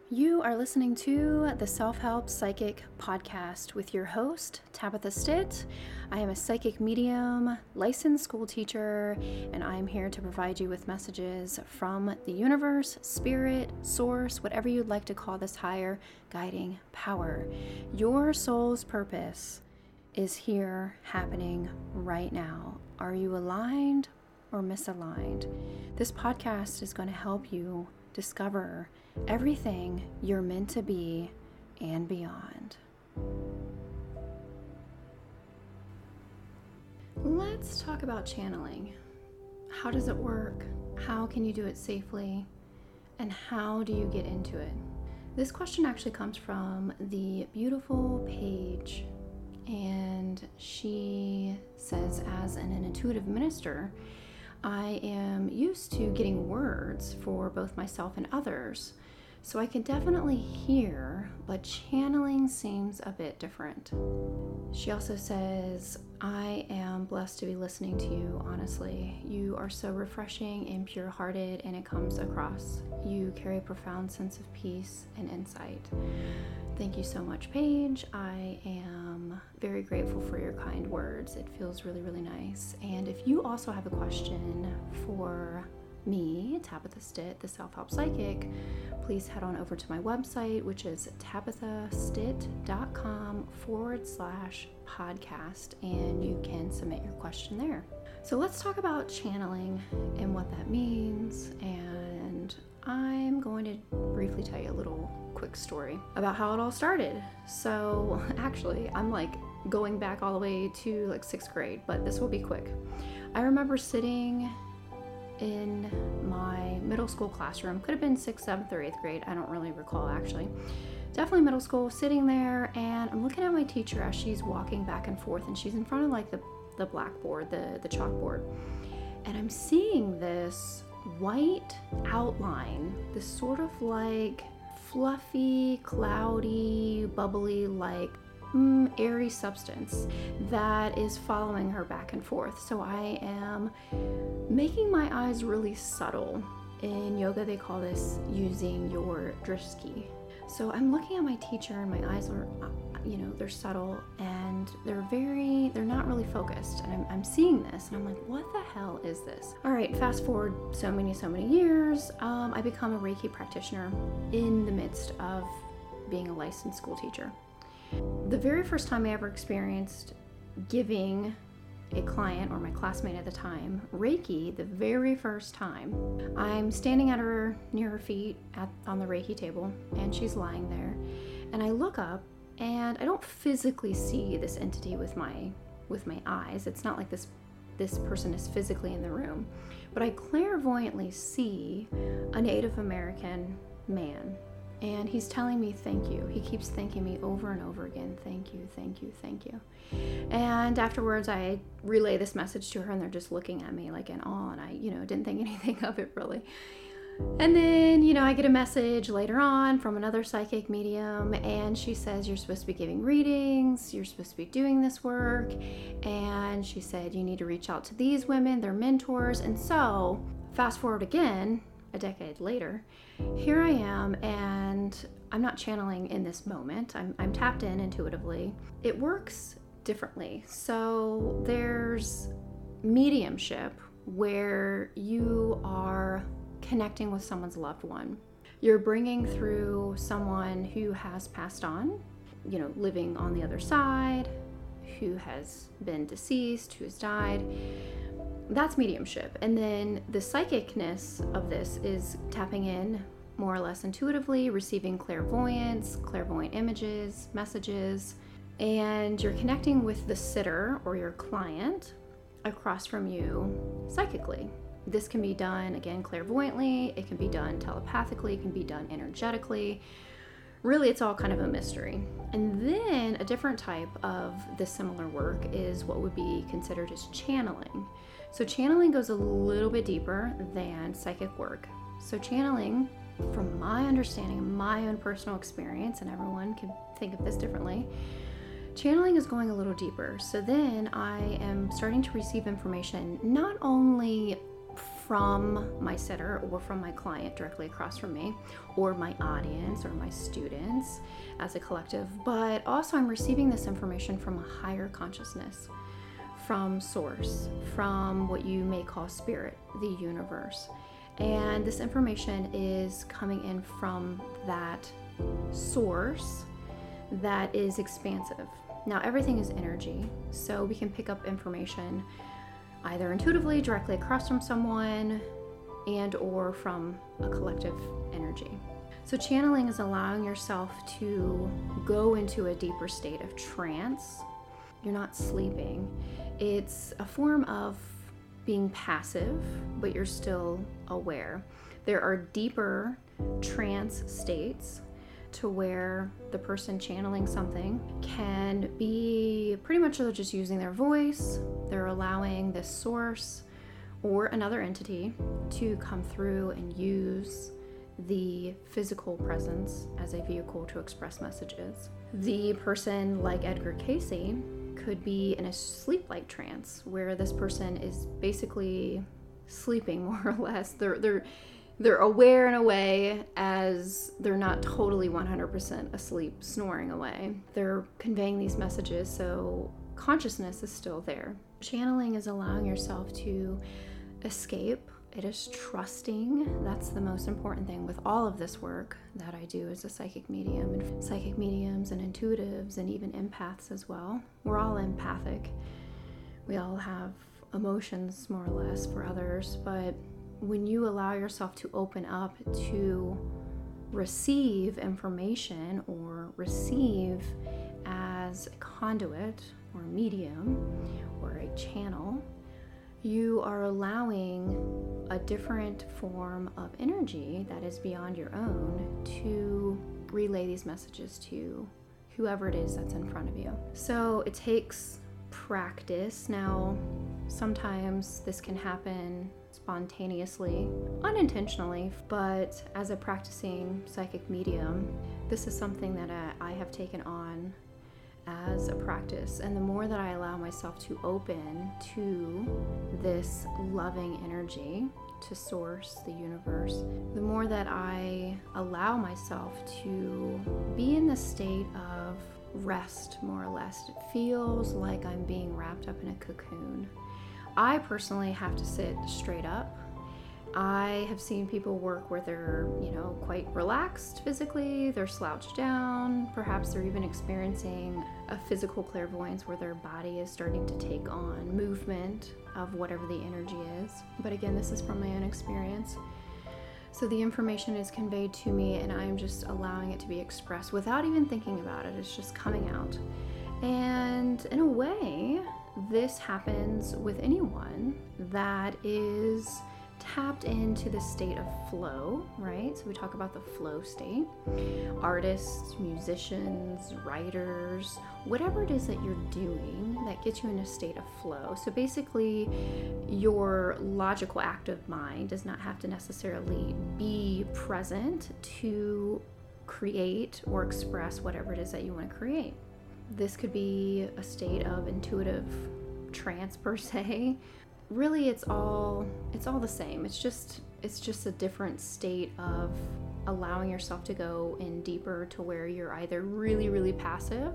You are listening to the Self-Help Psychic Podcast with your host, Tabitha Stitt. I am a psychic medium, licensed school teacher, and I am here to provide you with messages from the universe, spirit, source, whatever you'd like to call this higher guiding power. Your soul's purpose is here happening right now. Are you aligned or misaligned? This podcast is going to help you discover everything you're meant to be and beyond. Let's talk about channeling. How does it work? How can you do it safely? And how do you get into it? This question actually comes from the beautiful Paige, and she says, as an intuitive minister, I am used to getting words for both myself and others, so I can definitely hear, but channeling seems a bit different. She also says, I am blessed to be listening to you, honestly. You are so refreshing and pure-hearted, and it comes across. You carry a profound sense of peace and insight. Thank you so much, Paige. I am very grateful for your kind words. It feels really, really nice. And if you also have a question for me, Tabitha Stitt, the Self-Help Psychic, please head on over to my website, which is tabithastitt.com/podcast, and you can submit your question there. So let's talk about channeling and what that means, and I'm going to briefly tell you a little quick story about how it all started. So actually, I'm going back all the way to 6th grade, but this will be quick. I remember sitting in my middle school classroom, could have been 6th, 7th, or 8th grade, I don't really recall actually. Definitely middle school, sitting there, and I'm looking at my teacher as she's walking back and forth, and she's in front of the blackboard, the chalkboard, and I'm seeing this white outline, this sort of fluffy, cloudy, bubbly, airy substance that is following her back and forth. So I am making my eyes really subtle. In yoga, they call this using your drishti. So I'm looking at my teacher, and my eyes are, they're subtle, and they're not really focused. And I'm seeing this, and I'm like, what the hell is this? All right, fast forward so many years. I become a Reiki practitioner in the midst of being a licensed school teacher. The very first time I ever experienced giving a client, or my classmate at the time, Reiki, the very first time, I'm standing near her feet on the Reiki table, and she's lying there, and I look up, and I don't physically see this entity with my eyes. It's not like this person is physically in the room, but I clairvoyantly see a Native American man. And he's telling me thank you. He keeps thanking me over and over again. Thank you, thank you, thank you. And afterwards, I relay this message to her, and they're just looking at me in awe, and I, didn't think anything of it really. And then, I get a message later on from another psychic medium, and she says, you're supposed to be giving readings, you're supposed to be doing this work. And she said, you need to reach out to these women, they're mentors. And so, fast forward again, a decade later, here I am, and I'm not channeling in this moment. I'm tapped in intuitively. It works differently. So there's mediumship, where you are connecting with someone's loved one. You're bringing through someone who has passed on, living on the other side, who has been deceased, who has died. That's mediumship. And then the psychicness of this is tapping in more or less intuitively, receiving clairvoyant images, messages, and you're connecting with the sitter or your client across from you psychically. This can be done, again, clairvoyantly, it can be done telepathically, it can be done energetically. Really, it's all kind of a mystery. And then a different type of this similar work is what would be considered as channeling. So channeling goes a little bit deeper than psychic work. So channeling, from my understanding, my own personal experience, and everyone can think of this differently, channeling is going a little deeper. So then I am starting to receive information not only from my sitter or from my client directly across from me, or my audience or my students as a collective, but also I'm receiving this information from a higher consciousness, from source, from what you may call spirit, the universe. And this information is coming in from that source that is expansive. Now, everything is energy, so we can pick up information either intuitively, directly across from someone, and or from a collective energy. So channeling is allowing yourself to go into a deeper state of trance. You're not sleeping. It's a form of being passive, but you're still aware. There are deeper trance states to where the person channeling something can be pretty much they're just using their voice. They're allowing this source or another entity to come through and use the physical presence as a vehicle to express messages. The person, like Edgar Cayce, could be in a sleep-like trance where this person is basically sleeping more or less. They're aware in a way as they're not totally 100% asleep, snoring away. They're conveying these messages, so consciousness is still there. Channeling is allowing yourself to escape. It is trusting. That's the most important thing with all of this work that I do as a psychic medium, and psychic mediums and intuitives and even empaths as well. We're all empathic. We all have emotions more or less for others, but when you allow yourself to open up to receive information or receive as a conduit or a medium or a channel, you are allowing a different form of energy that is beyond your own to relay these messages to whoever it is that's in front of you. So it takes practice. Now, sometimes this can happen spontaneously, unintentionally, but as a practicing psychic medium, this is something that I have taken on as a practice. And the more that I allow myself to open to this loving energy, to source, the universe, the more that I allow myself to be in the state of rest, more or less. It feels like I'm being wrapped up in a cocoon. I personally have to sit straight up. I have seen people work where they're, quite relaxed physically, they're slouched down, perhaps they're even experiencing a physical clairvoyance where their body is starting to take on movement of whatever the energy is. But again, this is from my own experience. So the information is conveyed to me and I'm just allowing it to be expressed without even thinking about it. It's just coming out. And in a way, this happens with anyone that is tapped into the state of flow, right? So we talk about the flow state. Artists, musicians, writers, whatever it is that you're doing that gets you in a state of flow. So basically, your logical active mind does not have to necessarily be present to create or express whatever it is that you want to create. This could be a state of intuitive trance per se. Really, it's all the same. It's just a different state of allowing yourself to go in deeper to where you're either really, really passive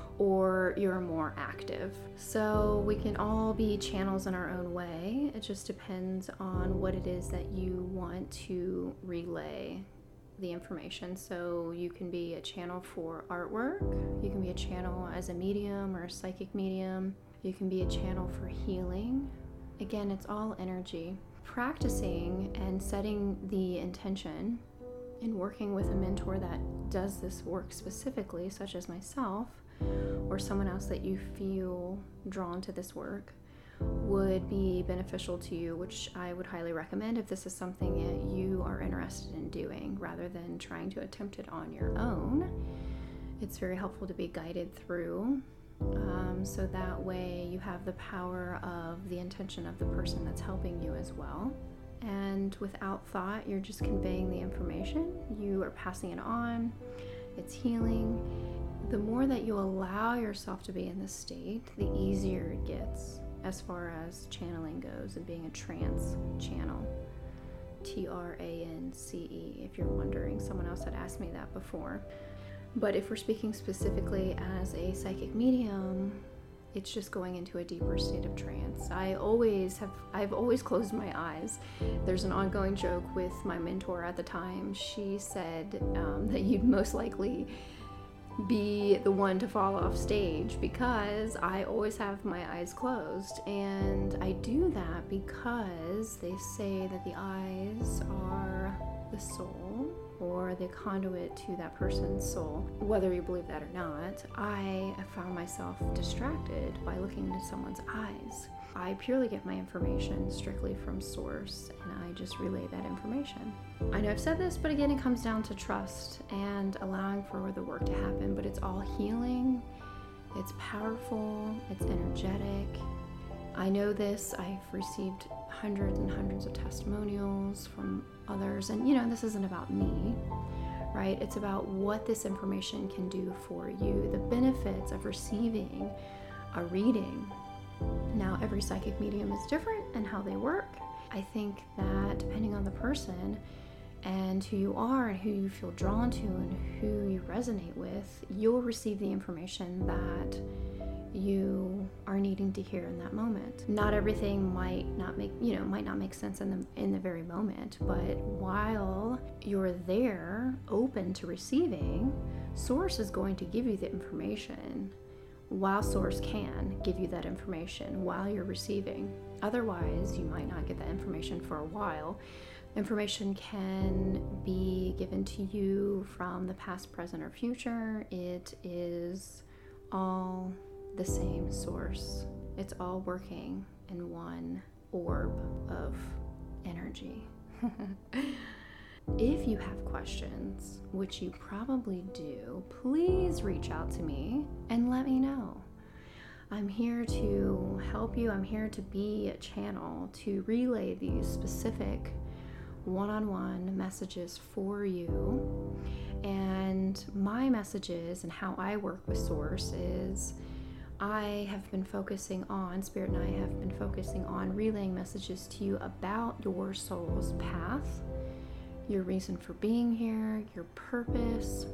or you're more active. So we can all be channels in our own way. It just depends on what it is that you want to relay the information. So you can be a channel for artwork, you can be a channel as a medium or a psychic medium, you can be a channel for healing. Again, it's all energy. Practicing and setting the intention and working with a mentor that does this work specifically, such as myself or someone else that you feel drawn to this work, would be beneficial to you, which I would highly recommend if this is something that you are interested in doing rather than trying to attempt it on your own. It's very helpful to be guided through, so that way you have the power of the intention of the person that's helping you as well. And without thought, you're just conveying the information, you are passing it on, it's healing. The more that you allow yourself to be in this state, the easier it gets as far as channeling goes and being a trance channel. Trance, if you're wondering. Someone else had asked me that before. But if we're speaking specifically as a psychic medium, it's just going into a deeper state of trance. I've always closed my eyes. There's an ongoing joke with my mentor at the time. She said that you'd most likely be the one to fall off stage because I always have my eyes closed. And I do that because they say that the eyes are the soul, or the conduit to that person's soul. Whether you believe that or not, I found myself distracted by looking into someone's eyes. I purely get my information strictly from source, and I just relay that information. I know I've said this, but again, it comes down to trust and allowing for the work to happen, but it's all healing, it's powerful, it's energetic. I know this. I've received hundreds and hundreds of testimonials from others, and this isn't about me, right? It's about what this information can do for you, the benefits of receiving a reading. Now, every psychic medium is different and how they work. I think that depending on the person and who you are and who you feel drawn to and who you resonate with, you'll receive the information that you are needing to hear in that moment. Not everything might not make sense in the very moment, but while you're there, open to receiving, Source is going to give you the information while Source can give you that information while you're receiving. Otherwise, you might not get that information for a while. Information can be given to you from the past, present, or future. It is all the same source. It's all working in one orb of energy. If you have questions, which you probably do, please reach out to me and let me know. I'm here to help you. I'm here to be a channel to relay these specific one-on-one messages for you. And my messages and how I work with Source is I have been focusing on, Spirit and I have been focusing on relaying messages to you about your soul's path, your reason for being here, your purpose,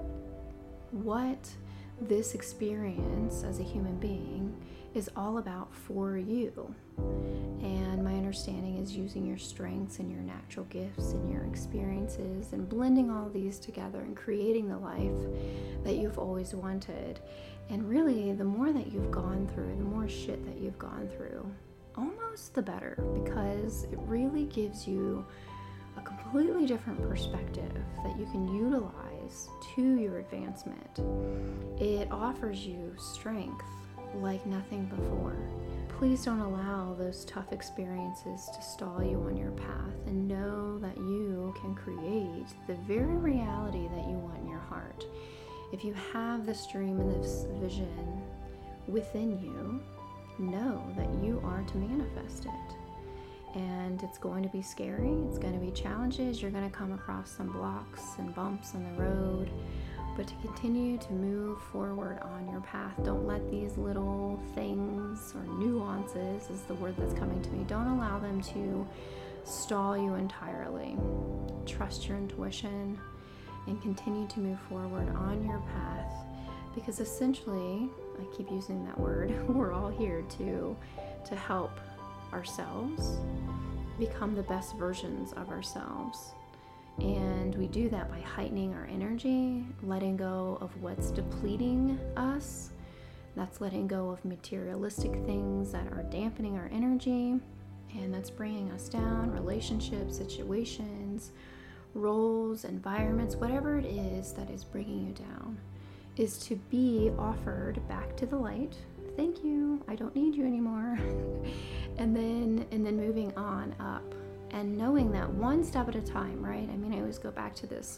what this experience as a human being is all about for you. And my understanding is using your strengths and your natural gifts and your experiences and blending all these together and creating the life that you've always wanted. And really, the more that you've gone through, the more shit that you've gone through, almost the better, because it really gives you a completely different perspective that you can utilize to your advancement. It offers you strength like nothing before. Please don't allow those tough experiences to stall you on your path, and know that you can create the very reality that you want in your heart. If you have this dream and this vision within you, know that you are to manifest it. And it's going to be scary, it's going to be challenges, you're going to come across some blocks and bumps in the road, but to continue to move forward on your path. Don't let these little things, or nuances is the word that's coming to me, don't allow them to stall you entirely. Trust your intuition and continue to move forward on your path, because essentially, I keep using that word, we're all here to help ourselves become the best versions of ourselves. And we do that by heightening our energy, letting go of what's depleting us. That's letting go of materialistic things that are dampening our energy, and that's bringing us down, relationships, situations, roles, environments, whatever it is that is bringing you down, is to be offered back to the light. Thank you, I don't need you anymore. and then moving on up, and knowing that one step at a time, right? I mean, I always go back to this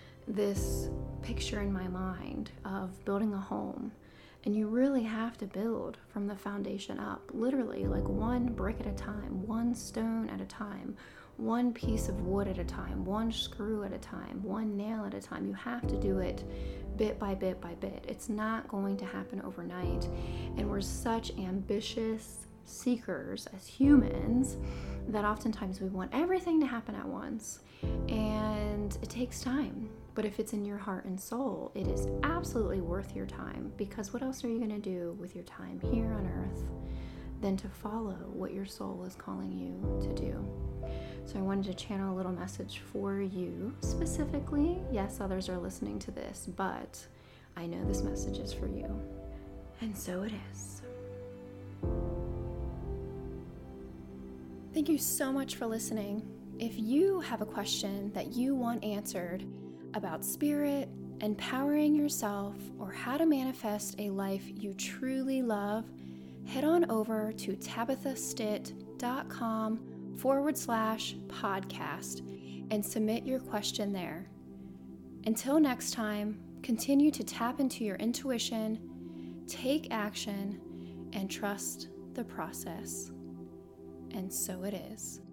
picture in my mind of building a home, and you really have to build from the foundation up, literally, like one brick at a time, one stone at a time, one piece of wood at a time, one screw at a time, one nail at a time. You have to do it bit by bit by bit. It's not going to happen overnight. And we're such ambitious seekers as humans that oftentimes we want everything to happen at once, and it takes time. But if it's in your heart and soul, it is absolutely worth your time, because what else are you going to do with your time here on earth than to follow what your soul is calling you to do? So I wanted to channel a little message for you specifically. Yes, others are listening to this, but I know this message is for you. And so it is. Thank you so much for listening. If you have a question that you want answered about spirit, empowering yourself, or how to manifest a life you truly love, head on over to tabithastitt.com/podcast and submit your question there. Until next time, continue to tap into your intuition, take action, and trust the process. And so it is.